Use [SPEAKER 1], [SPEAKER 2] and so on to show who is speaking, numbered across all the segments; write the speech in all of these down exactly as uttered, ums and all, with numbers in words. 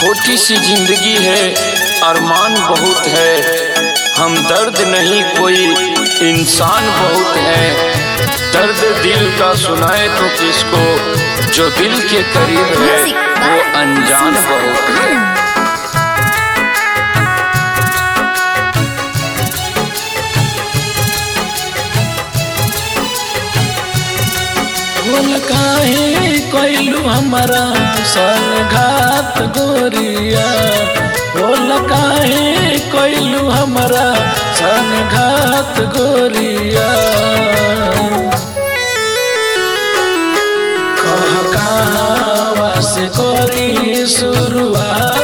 [SPEAKER 1] छोटी सी जिंदगी है, अरमान बहुत है, हम दर्द नहीं कोई इंसान बहुत है। दर्द दिल का सुनाए तो किसको, जो दिल के करीब है वो अनजान बहुत है।
[SPEAKER 2] बोल काहे कोइलू हमारा संघात गोरिया, बोल काहे कोइलू हमारा संघात गोरिया। कह कहावा से करी शुरुआत,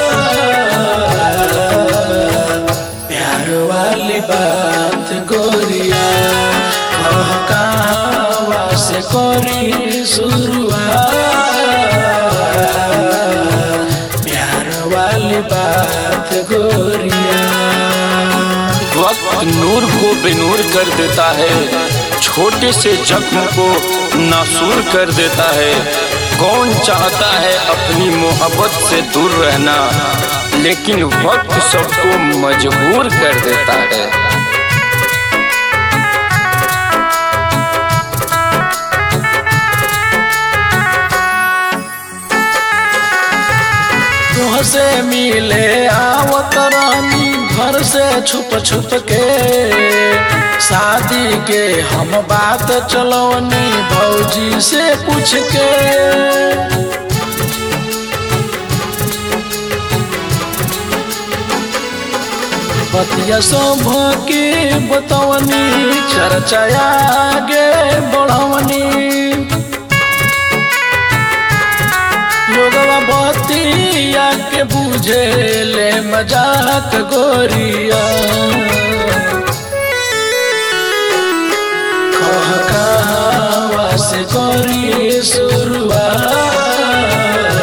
[SPEAKER 2] प्यार वाली बात गोरिया। कह कहावा से करी शुरुआत, प्यार वाली बात गोरिया।
[SPEAKER 1] वक्त नूर को बेनूर कर देता है, छोटे से जख्म को नासूर कर देता है। कौन चाहता है अपनी मोहब्बत से दूर रहना, लेकिन वक्त सबको मजबूर कर देता है।
[SPEAKER 2] तुहसे मिले आवत रानी घर से छुप छुप के, शादी के हम बात चलवनी भौजी से पूछ के। बतिया सब के बतवनी, चर्चा आगे बढ़वनी। लोगवा बतिया के बुझे ले मजाक गोरिया। कह कहावा से करी शुरुआत,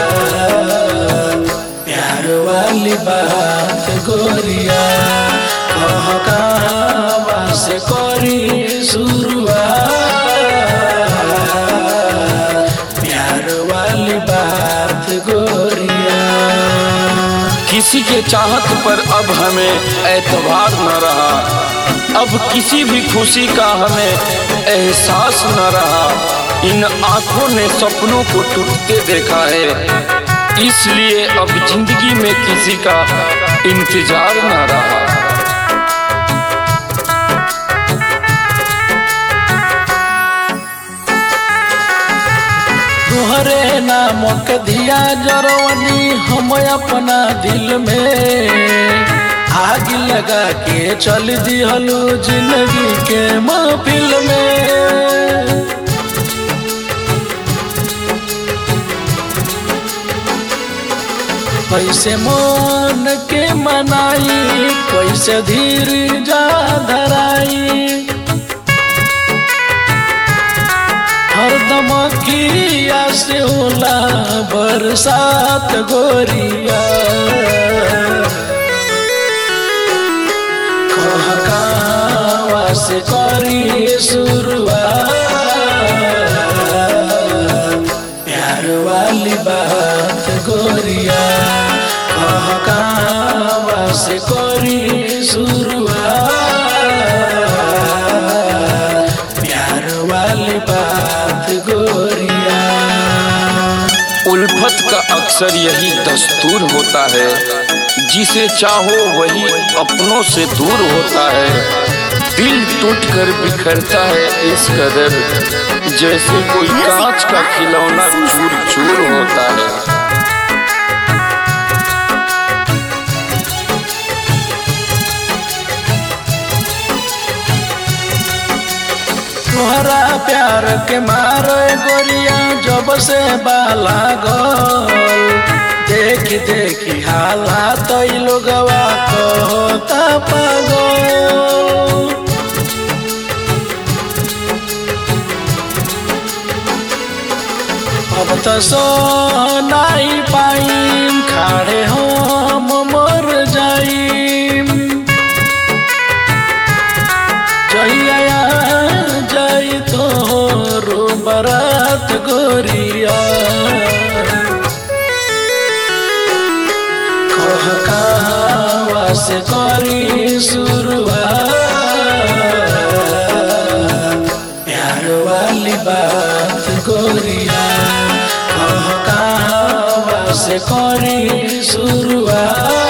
[SPEAKER 2] प्यार वाली बात गोरिया। कह कहावा से करी शुरुआत, प्यार वाली बात गोरिया।
[SPEAKER 1] किसी के चाहत पर अब हमें एतबार न रहा, अब किसी भी खुशी का हमें एहसास न रहा। इन आंखों ने सपनों को टूटते देखा है, इसलिए अब जिंदगी में किसी का इंतजार न रहा।
[SPEAKER 2] तोहरे नाम के दिया जरवनी हम अपना दिल में, आग लगा के चल दिहलू जिंदगी के महफिल में। कैसे मन के मनाई, कैसे धीर जा धराई। हरदम किया से होला बरसात गोरिया। कह कहावा से करी शुरुआत, प्यार वाली बात गोरिया। कह कहावा से करी शुरुआत, प्यार वाली बात गोरिया।
[SPEAKER 1] उल्फत का अक्सर यही दस्तूर होता है, जिसे चाहो वही अपनों से दूर होता है। दिल टूटकर बिखरता है इस कदर, जैसे कोई कांच का खिलौना चूर चूर होता है।
[SPEAKER 2] तोहरा प्यार के मारे गोरिया जब से बाला गल, देखी देखी हालात लोगवा कहता पागल। अब तो सो नहीं पाई, खाड़े हम मर जाइम। जहिया जाई तो रो बरात गोरिया। कह कहवा से करी शुरुआत, प्यार वाली बात गोरिया, कह कहवा से करी शुरुआत।